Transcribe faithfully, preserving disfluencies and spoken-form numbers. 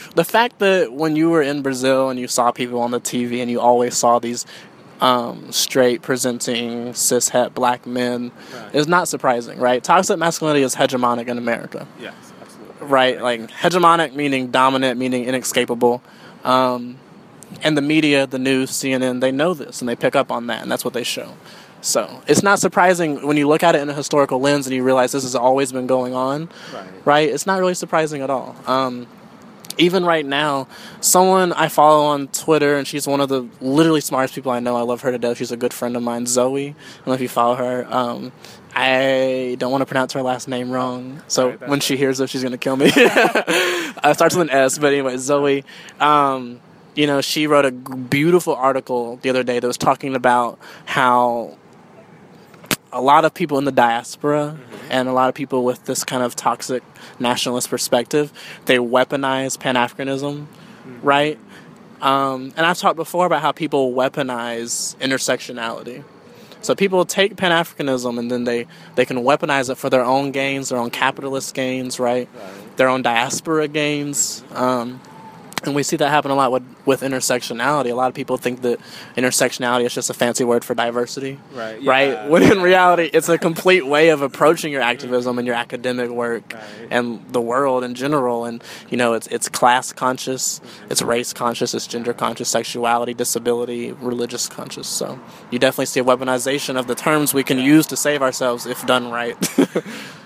the fact that when you were in Brazil and you saw people on the T V and you always saw these um, straight presenting cishet black men right. is not surprising, right? Toxic masculinity is hegemonic in America. Yes, absolutely. Right, like hegemonic meaning dominant, meaning inescapable. Um, and the media, the news, C N N, they know this and they pick up on that, and that's what they show. So it's not surprising when you look at it in a historical lens and you realize this has always been going on, right? right? It's not really surprising at all. Um, even right now, someone I follow on Twitter, and she's one of the literally smartest people I know. I love her to death. She's a good friend of mine, Zoe. I don't know if you follow her. Um, I don't want to pronounce her last name wrong, so right, when she hears it, she's going to kill me. It starts with an S, but anyway, Zoe. Um, you know, she wrote a beautiful article the other day that was talking about how a lot of people in the diaspora mm-hmm. and a lot of people with this kind of toxic nationalist perspective, they weaponize Pan-Africanism, mm-hmm. right? Um, and I've talked before about how people weaponize intersectionality. So people take Pan-Africanism and then they, they can weaponize it for their own gains, their own capitalist gains, right? right. Their own diaspora gains. Um, and we see that happen a lot with, with intersectionality. A lot of people think that intersectionality is just a fancy word for diversity, right? Yeah. Right? When in reality, it's a complete way of approaching your activism and your academic work right. and the world in general. And, you know, it's it's class conscious, mm-hmm. it's race conscious, it's gender conscious, sexuality, disability, religious conscious. So you definitely see a weaponization of the terms we can use to save ourselves if done right.